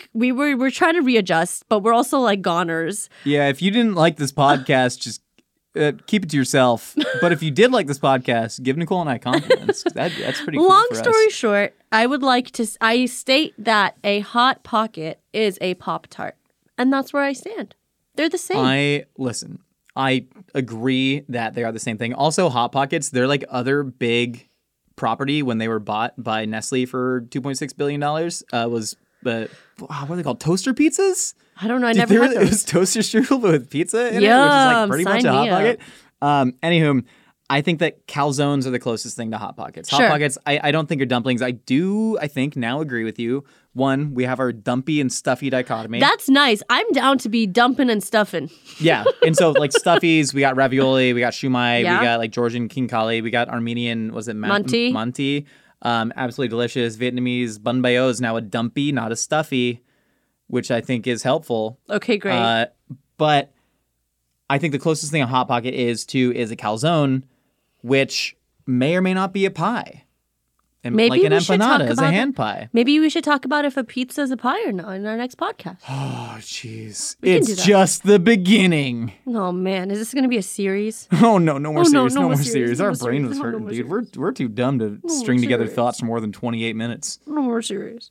trying to readjust, but we're also like goners. Yeah, if you didn't like this podcast, just keep it to yourself. But if you did like this podcast, give Nicole and I compliments. That's pretty cool. Long for story us. short, I state that a Hot Pocket is a Pop-Tart. And that's where I stand. They're the same. I agree that they are the same thing. Also, Hot Pockets, they're like other big property when they were bought by Nestle for $2.6 billion was, what are they called? Toaster pizzas? I don't know. I never had those. It was toaster strudel with pizza in it, which is Yum, like pretty much a sign Hot me Pocket. Anywho, I think that calzones are the closest thing to Hot Pockets. Sure. Hot Pockets, I don't think are dumplings. I think, now agree with you. One, we have our dumpy and stuffy dichotomy. That's nice. I'm down to be dumping and stuffing. Yeah. And so, like, stuffies, we got ravioli, we got shumai, Yeah. we got, like, Georgian king kali, we got Armenian, was it Manti? Manti. Absolutely delicious. Vietnamese bun bao is now a dumpy, not a stuffy, which I think is helpful. Okay, great. But I think the closest thing a Hot Pocket is a calzone, which may or may not be a pie. And Maybe like an we should talk empanada is a about hand pie. Maybe we should talk about if a pizza is a pie or not in our next podcast. Oh, jeez. We can It's do that. just the beginning. Oh, man. Is this going to be a series? Oh, no more series. no No more more series, series. no Our more brain series, was no hurting, more dude. We're too dumb to string more together series. thoughts for more than 28 minutes. No more series.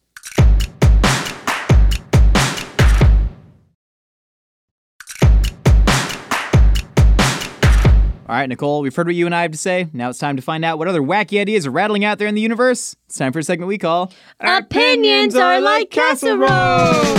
All right, Nicole, we've heard what you and I have to say. Now it's time to find out what other wacky ideas are rattling out there in the universe. It's time for a segment we call Opinions Are Like Casserole.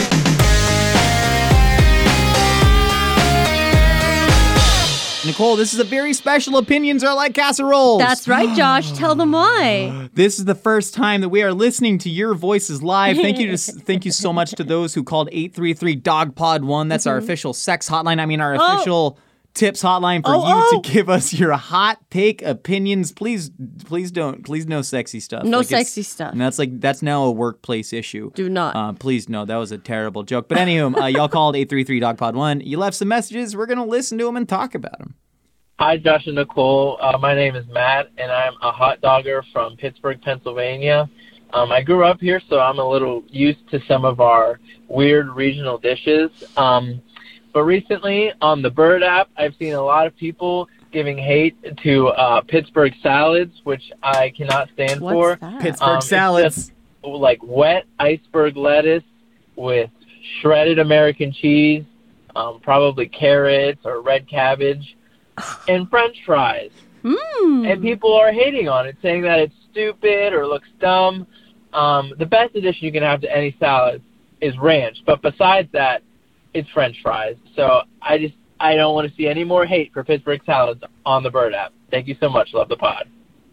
Nicole, this is a very special Opinions Are Like Casseroles. That's right, Josh. Tell them why. This is the first time that we are listening to your voices live. Thank you so much to those who called 833-DOG-POD-1. That's our official sex hotline. I mean, our official tips hotline for you to give us your hot take opinions. Please no sexy stuff. No Like, it's- sexy stuff. And that's now a workplace issue. Do not. Please no, that was a terrible joke. But anywho, y'all called 833-DOG-POD-1. You left some messages. We're gonna listen to them and talk about them. Hi, Josh and Nicole. My name is Matt, and I'm a hot dogger from Pittsburgh, Pennsylvania. I grew up here, so I'm a little used to some of our weird regional dishes. But recently, on the Bird app, I've seen a lot of people giving hate to Pittsburgh salads, which I cannot stand for. What's that? Pittsburgh It's salads. just, like wet iceberg lettuce with shredded American cheese, probably carrots or red cabbage, and French fries. And people are hating on it, saying that it's stupid or looks dumb. The best addition you can have to any salad is ranch, but besides that, it's French fries. So I don't want to see any more hate for Pittsburgh salads on the Bird app. Thank you so much. Love the pod.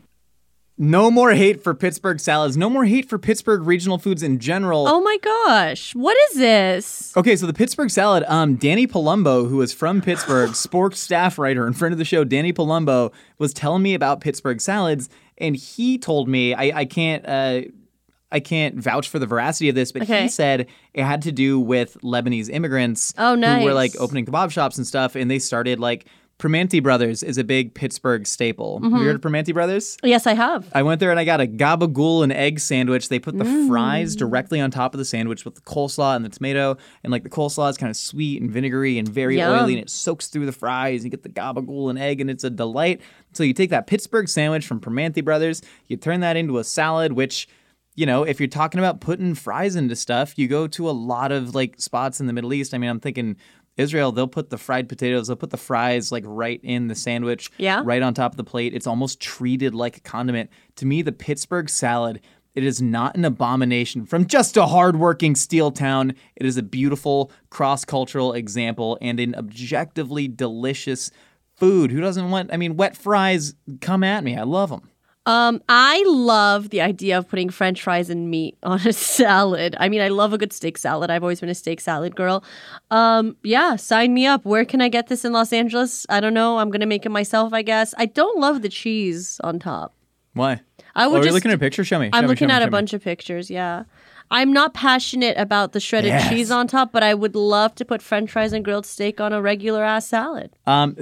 No more hate for Pittsburgh salads. No more hate for Pittsburgh regional foods in general. Oh my gosh. What is this? Okay, so the Pittsburgh salad, Danny Palumbo, who is from Pittsburgh, Spork staff writer and friend of the show, Danny Palumbo, was telling me about Pittsburgh salads, and he told me, I can't vouch for the veracity of this, but Okay. he said it had to do with Lebanese immigrants Oh, who were nice. like opening kebab shops and stuff, and they started like Primanti Brothers is a big Pittsburgh staple. Have you heard of Primanti Brothers? Yes, I have. I went there and I got a gabagool and egg sandwich. They put the fries directly on top of the sandwich with the coleslaw and the tomato. And like the coleslaw is kind of sweet and vinegary and very Yum. oily, and it soaks through the fries. You get the gabagool and egg, and it's a delight. So you take that Pittsburgh sandwich from Primanti Brothers, you turn that into a salad, which, you know, if you're talking about putting fries into stuff, you go to a lot of like spots in the Middle East. I mean, I'm thinking Israel, they'll put the fried potatoes, they'll put the fries like right in the sandwich, Yeah. right on top of the plate. It's almost treated like a condiment. To me, the Pittsburgh salad, it is not an abomination from just a hardworking steel town. It is a beautiful cross-cultural example and an objectively delicious food. Who doesn't want, I mean, wet fries, come at me. I love them. I love the idea of putting French fries and meat on a salad. I mean, I love a good steak salad. I've always been a steak salad girl. Yeah, sign me up. Where can I get this in Los Angeles? I don't know. I'm going to make it myself, I guess. I don't love the cheese on top. Why? I would Are you just, looking at a picture? Show me. I'm looking at a bunch of pictures, yeah. I'm not passionate about the shredded Yes. cheese on top, but I would love to put French fries and grilled steak on a regular ass salad.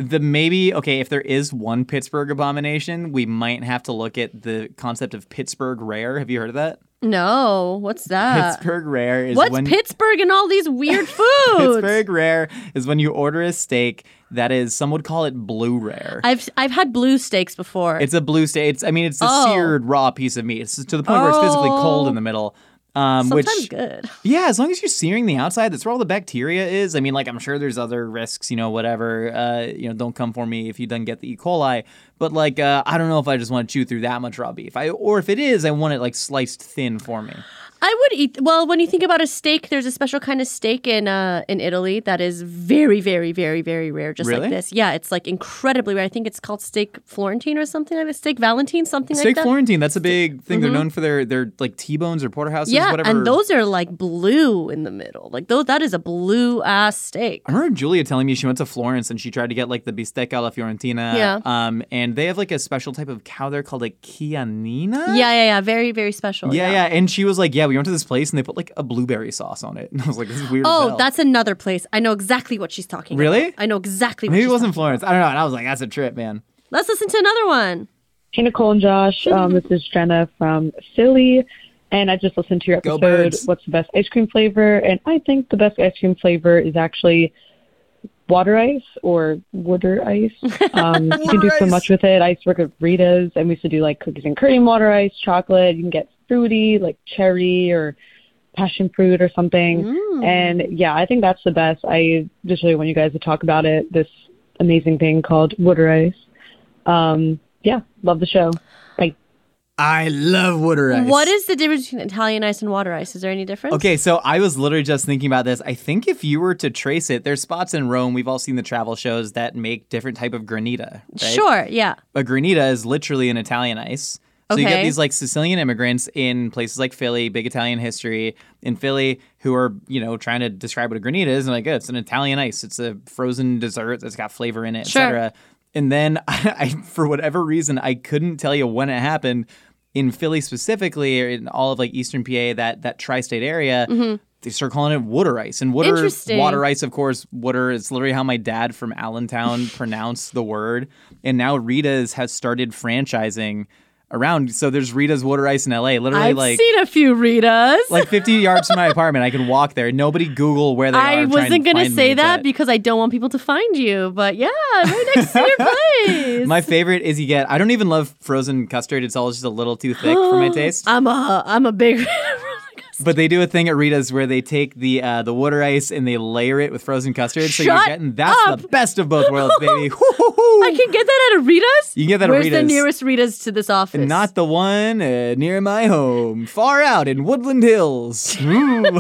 If there is one Pittsburgh abomination, we might have to look at the concept of Pittsburgh rare. Have you heard of that? No, what's that? Pittsburgh Rare is What's Pittsburgh and all these weird foods? Pittsburgh Rare is when you order a steak that is, some would call it blue rare. I've had blue steaks before. It's a blue steak. It's a seared raw piece of meat. It's to the point where it's physically cold in the middle. Sometimes good. Yeah, as long as you're searing the outside, that's where all the bacteria is. I mean, like, I'm sure there's other risks, whatever. Don't come for me if you don't get the E. coli. But, like, I don't know if I just want to chew through that much raw beef. Or if it is, I want it, like, sliced thin for me. I would eat. Well, when you think about a steak, there's a special kind of steak in Italy that is very, very, very, very rare. Just really? Like this. Yeah, it's like incredibly rare. I think it's called steak Florentine or something like that. Steak Valentine, something like that. Steak Florentine. That's a big thing. They're known for their like T-bones or porterhouses. Yeah, whatever. and those are like blue in the middle. Like that is a blue ass steak. I remember Julia telling me she went to Florence and she tried to get like the bistecca alla Fiorentina. Yeah. And they have like a special type of cow there called like Chianina. Yeah. Very, very special. Yeah. And she was like, yeah, we went to this place and they put like a blueberry sauce on it. And I was like, this is weird as hell. That's another place. I know exactly what she's talking about. Really? I know exactly what Maybe she's it wasn't talking Florence. I don't know. And I was like, that's a trip, man. Let's listen to another one. Hey, Nicole and Josh. This is Jenna from Philly. And I just listened to your Go episode, Birds. What's the best ice cream flavor? And I think the best ice cream flavor is actually water ice or water ice. You can do so much with it. I used to work at Rita's, and we used to do like cookies and cream, water ice, chocolate. You can get fruity, like cherry or passion fruit or something. And yeah, I think that's the best. I just really want you guys to talk about it, this amazing thing called water ice. Yeah, love the show. Bye. I love water ice. What is the difference between Italian ice and water ice? Is there any difference? Okay, so I was literally just thinking about this. I think if you were to trace it, there's spots in Rome, we've all seen the travel shows that make different type of granita, right? Sure, yeah. A granita is literally an Italian ice. So you get these like Sicilian immigrants in places like Philly, big Italian history in Philly, who are, trying to describe what a granita is. And like, it's an Italian ice. It's a frozen dessert that's got flavor in it, Sure. etc. And then I, for whatever reason, I couldn't tell you when it happened. In Philly specifically, or in all of like Eastern PA, that tri-state area, they start calling it water ice. And water ice, of course, water is literally how my dad from Allentown pronounced the word. And now Rita's has started franchising around. So there's Rita's water ice in LA. Literally, I've seen a few Ritas. like 50 yards from my apartment. I can walk there. Nobody Google where they are. I wasn't going to say that because I don't want people to find you. But yeah, right next to your place. My favorite is I don't even love frozen custard. It's all just a little too thick for my taste. I'm a big But they do a thing at Rita's where they take the water ice and they layer it with frozen custard. So you're getting the best of both worlds, baby. I can get that at a Rita's? You can get that Where's at Rita's. the nearest Rita's to this office? Not the one near my home. Far out in Woodland Hills. Maggie,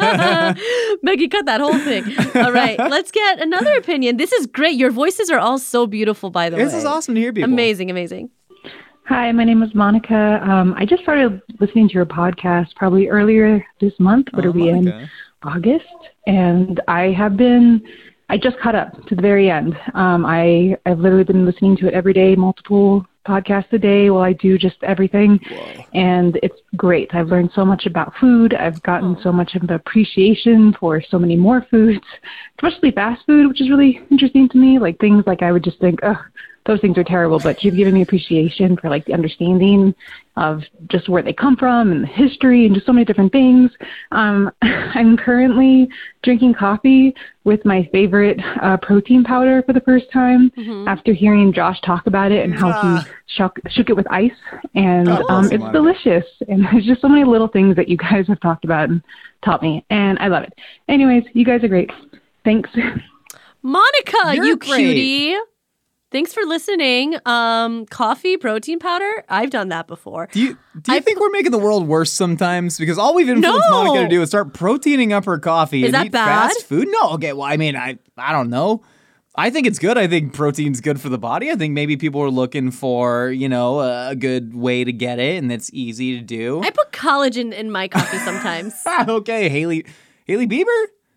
cut that whole thing. All right, let's get another opinion. This is great. Your voices are all so beautiful, by the way. This is awesome to hear people. Amazing. Hi, my name is Monica. I just started listening to your podcast probably earlier this month. What are we in? August. And I just caught up to the very end. I've literally been listening to it every day, multiple podcasts a day while I do just everything. Whoa. And it's great. I've learned so much about food. I've gotten so much of an appreciation for so many more foods, especially fast food, which is really interesting to me. Like things like I would just think, those things are terrible, but you've given me appreciation for like the understanding of just where they come from and the history and just so many different things. I'm currently drinking coffee with my favorite protein powder for the first time after hearing Josh talk about it and how he shook it with ice. And it's delicious. And there's just so many little things that you guys have talked about and taught me. And I love it. Anyways, you guys are great. Thanks. Monica, You're you great. cutie. Thanks for listening. Coffee, protein powder. I've done that before. Do you think we're making the world worse sometimes? Because all we've influenced Monica to do is start proteining up her coffee and eat fast food. No, okay. Well, I mean, I don't know. I think it's good. I think protein's good for the body. I think maybe people are looking for, a good way to get it, and it's easy to do. I put collagen in my coffee sometimes. Okay, Haley Bieber?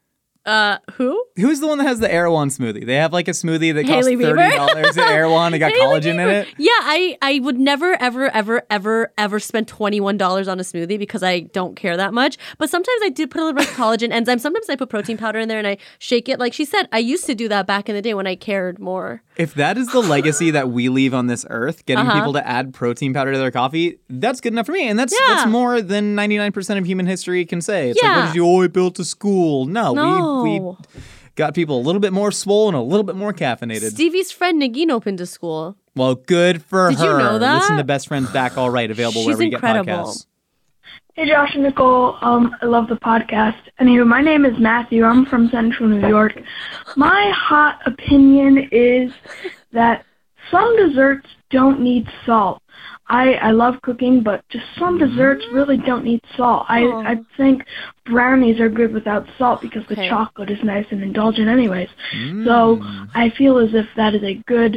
Who? Who's the one that has the Erewhon smoothie? They have like a smoothie that costs Hailey Bieber? $30 at Erewhon. It got collagen in it. Yeah, I would never, ever spend $21 on a smoothie because I don't care that much. But sometimes I do put a little bit of collagen enzyme. Sometimes I put protein powder in there and I shake it. Like she said, I used to do that back in the day when I cared more. If that is the legacy that we leave on this earth, getting people to add protein powder to their coffee, that's good enough for me. And that's more than 99% of human history can say. It's like, what did you always build to school? No. We got people a little bit more swollen, a little bit more caffeinated. Stevie's friend Nagin opened to school. Well, good for her. Did you know that? Listen to Best Friends Back All Right, available wherever you get podcasts. Hey, Josh and Nicole. I love the podcast. Anyway, my name is Matthew. I'm from Central New York. My hot opinion is that some desserts don't need salt. I love cooking, but just some desserts really don't need salt. I think brownies are good without salt because the chocolate is nice and indulgent anyways. So I feel as if that is a good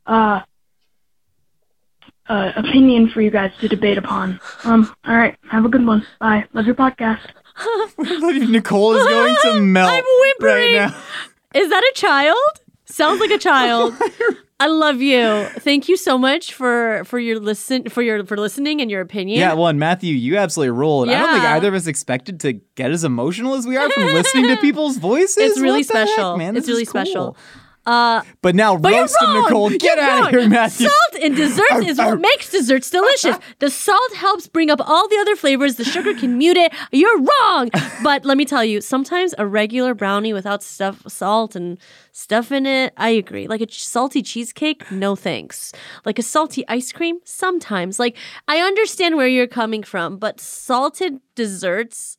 opinion for you guys to debate upon. All right, have a good one. Bye. Love your podcast. Nicole is going to melt. I'm whimpering. Right now. Is that a child? Sounds like a child. I love you. Thank you so much for listening and your opinion. Yeah, well, and Matthew, you absolutely rule. And I don't think either of us expected to get as emotional as we are from listening to people's voices. It's really What the special. heck, man? It's This really is cool. special. But now roasted Nicole. Get out of here, Matthew. Salt in desserts is what makes desserts delicious. The salt helps bring up all the other flavors. The sugar can mute it. You're wrong. But let me tell you, sometimes a regular brownie without salt and stuff in it, I agree. Like a salty cheesecake, no thanks. Like a salty ice cream, sometimes. Like, I understand where you're coming from, but salty desserts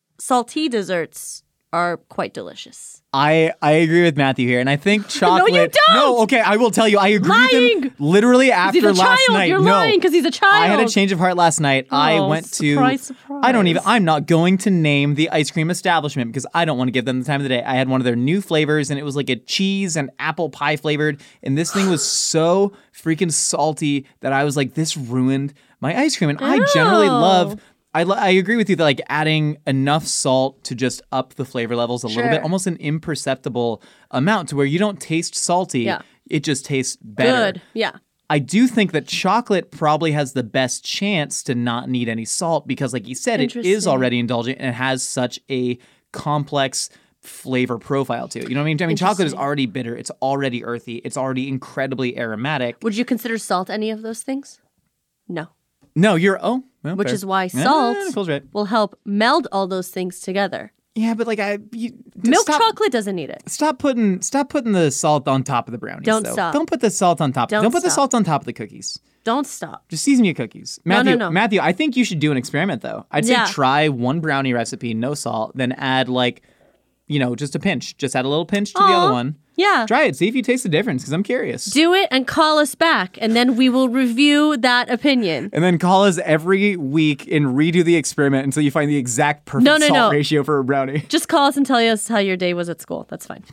are quite delicious. I agree with Matthew here, and I think chocolate... No, you don't! No, okay, I will tell you, I agree with him literally after he's a last child. night. You're lying because he's a child. I had a change of heart last night. I went surprise. I'm not going to name the ice cream establishment because I don't want to give them the time of the day. I had one of their new flavors, and it was like a cheese and apple pie flavored, and this thing was so freaking salty that I was like, this ruined my ice cream. And I generally love... I agree with you that like adding enough salt to just up the flavor levels a little bit, almost an imperceptible amount to where you don't taste salty. Yeah. It just tastes better. Good. Yeah. I do think that chocolate probably has the best chance to not need any salt because, like you said, it is already indulgent and it has such a complex flavor profile to it. You know what I mean? I mean, chocolate is already bitter. It's already earthy. It's already incredibly aromatic. Would you consider salt any of those things? No. No, which is why salt right. will help meld all those things together. Yeah, but like milk chocolate doesn't need it. Stop putting the salt on top of the brownies. Don't stop. Don't put the salt on top. Don't put the salt on top of the cookies. Don't stop. Just season your cookies. Matthew, No. Matthew, I think you should do an experiment though. I'd say try one brownie recipe, no salt, then add like, just a pinch. Just add a little pinch to the other one. Yeah. Try it. See if you taste the difference because I'm curious. Do it and call us back, and then we will review that opinion. And then call us every week and redo the experiment until you find the exact perfect salt ratio for a brownie. Just call us and tell us how your day was at school. That's fine.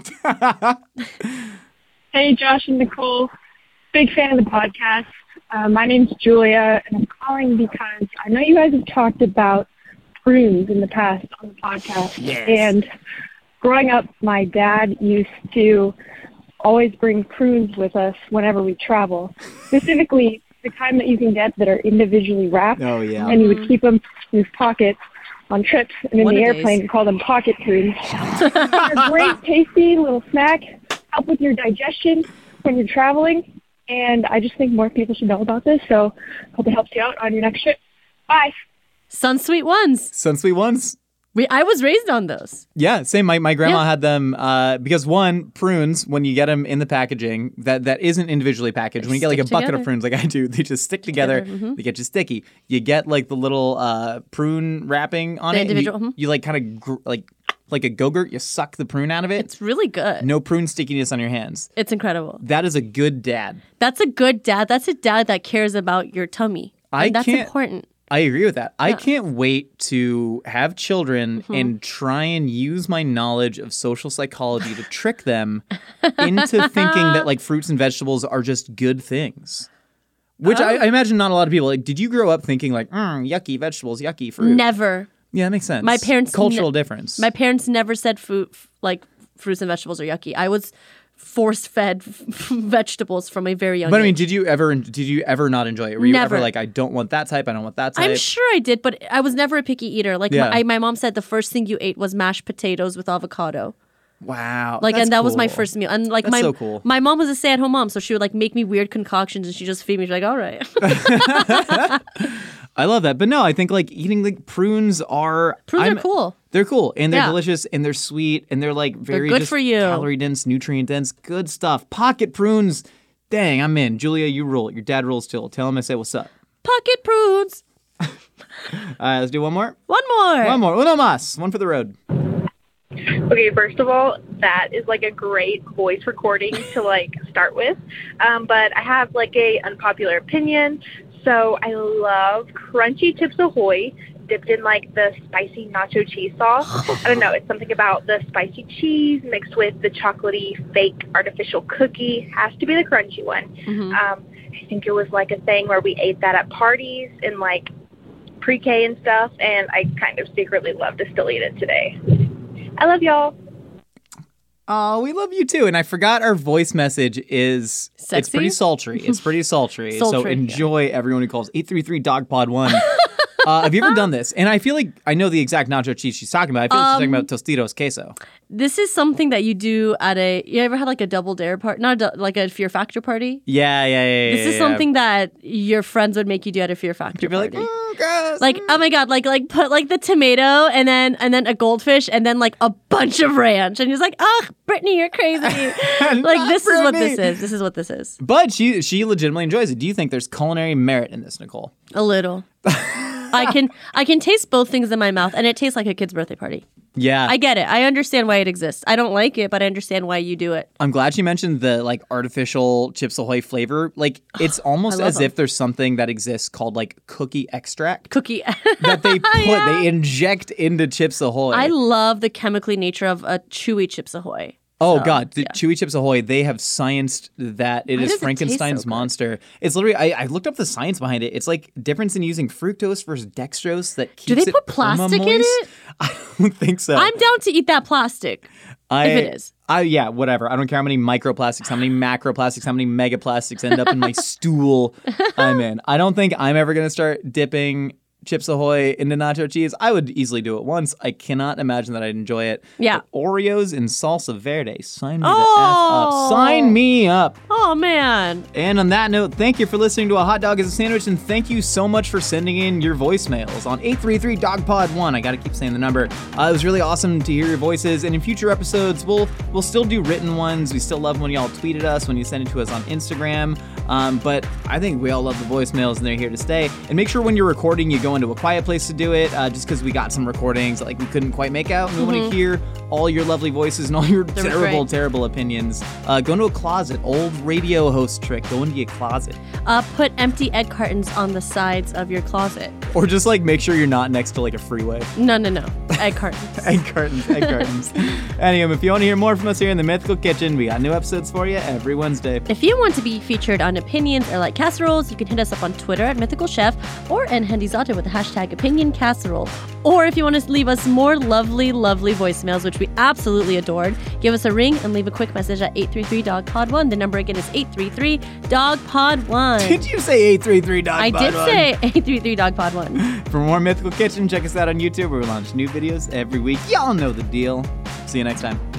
Hey, Josh and Nicole. Big fan of the podcast. My name's Julia, and I'm calling because I know you guys have talked about prunes in the past on the podcast. Yes. And growing up, my dad used to always bring prunes with us whenever we travel, specifically the kind that you can get that are individually wrapped. Oh, yeah. And he would keep them in his pockets on trips, and in the airplane we call them pocket prunes. They're a great, tasty little snack, help with your digestion when you're traveling, and I just think more people should know about this, so hope it helps you out on your next trip. Bye. Sunsweet ones. I was raised on those. Yeah, same. My grandma had them because one, prunes, when you get them in the packaging, that isn't individually packaged. When you get like a bucket of prunes like I do, they just stick together. They get you sticky. You get like the little prune wrapping on it. You like kind of like a Go-Gurt, you suck the prune out of it. It's really good. No prune stickiness on your hands. It's incredible. That is a good dad. That's a good dad. That's a dad that cares about your tummy. That's important. I agree with that. Yeah. I can't wait to have children and try and use my knowledge of social psychology to trick them into thinking that like fruits and vegetables are just good things. Which I imagine not a lot of people. Like, did you grow up thinking like, yucky vegetables, yucky fruit? Never. Yeah, that makes sense. My parents cultural difference. My parents never said food like fruits and vegetables are yucky. I was force-fed vegetables from a very young age. But I mean, did you ever not enjoy it? Were you Never. ever like, I don't want that type, I don't want that type? I'm sure I did, but I was never a picky eater. Like my mom said the first thing you ate was mashed potatoes with avocado. Wow. Like, that's and that cool. was my first meal. And like that's so cool. my mom was a stay-at-home mom, so she would like make me weird concoctions and she just feed me. She's like, all right. I love that. But no, I think like eating like prunes are cool. They're cool and they're delicious and they're sweet and they're like very good just for you. Calorie dense, nutrient dense, good stuff. Pocket prunes. Dang, I'm in. Julia, you rule. Your dad rules too. Tell him I say what's up. Pocket prunes. All right, let's do one more. One more. Uno mas. One for the road. Okay, first of all, that is like a great voice recording to like start with. But I have like a unpopular opinion. So I love crunchy Chips Ahoy dipped in like the spicy nacho cheese sauce. I don't know, it's something about the spicy cheese mixed with the chocolatey fake artificial cookie. Has to be the crunchy one. Mm-hmm. I think it was like a thing where we ate that at parties in like pre-K and stuff, and I kind of secretly love to still eat it today. I love y'all. Oh, we love you too. And I forgot our voice message is sexy? It's pretty sultry. It's pretty sultry. So enjoy everyone who calls 833-DOG-POD-1. Have you ever done this? And I feel like I know the exact nacho cheese she's talking about. I feel like she's talking about Tostitos queso. This is something that you do at you ever had like a double dare party? Like a Fear Factor party? Yeah. This is something that your friends would make you do at a Fear Factor party. You'd be like, gross. Like, oh my God, like put like the tomato and then a goldfish and then like a bunch of ranch. And he's like, oh, Brittany, you're crazy. Like, this is what this is. This is what this is. But she legitimately enjoys it. Do you think there's culinary merit in this, Nicole? A little. I can taste both things in my mouth, and it tastes like a kid's birthday party. Yeah. I get it. I understand why it exists. I don't like it, but I understand why you do it. I'm glad she mentioned the like artificial Chips Ahoy flavor. Like, it's almost as if there's something that exists called like cookie extract. That they put, they inject into Chips Ahoy. I love the chemically nature of a chewy Chips Ahoy. Oh, God. The Chewy Chips Ahoy, they have scienced that it is Frankenstein's monster. It's literally, I looked up the science behind it. It's like difference in using fructose versus dextrose that keeps it. Do they put plastic in it? I don't think so. I'm down to eat that plastic. If it is. Yeah, whatever. I don't care how many microplastics, how many macroplastics, how many megaplastics end up in my stool. I'm in. I don't think I'm ever going to start dipping Chips Ahoy into nacho cheese. I would easily do it once. I cannot imagine that I'd enjoy it. Yeah. But Oreos and salsa verde. Sign me the F up. Sign me up. Oh, man. And on that note, thank you for listening to A Hot Dog is a Sandwich, and thank you so much for sending in your voicemails on 833-DOG-POD-1. I got to keep saying the number. It was really awesome to hear your voices, and in future episodes, we'll still do written ones. We still love when y'all tweet at us, when you send it to us on Instagram. But I think we all love the voicemails, and they're here to stay. And make sure when you're recording, you go into a quiet place to do it, just because we got some recordings that like we couldn't quite make out, and we want to hear all your lovely voices and all your terrible opinions. Go into a closet. Old radio host trick. Go into your closet. Put empty egg cartons on the sides of your closet. Or just like make sure you're not next to like a freeway. No. Egg cartons. Egg cartons. Anyway, if you want to hear more from us here in the Mythical Kitchen, we got new episodes for you every Wednesday. If you want to be featured on Opinions or Like Casseroles, you can hit us up on Twitter at Mythical Chef or in Handyzata with the hashtag Opinion Casserole. Or if you want to leave us more lovely voicemails, which we absolutely adored, give us a ring and leave a quick message at 833-DOG-POD-1. The number again is 833-DOG-POD-1. Did you say 833-DOG-POD-1? I did say 833-DOG-POD-1. For more Mythical Kitchen, check us out on YouTube where we launch new videos every week. Y'all know the deal. See you next time.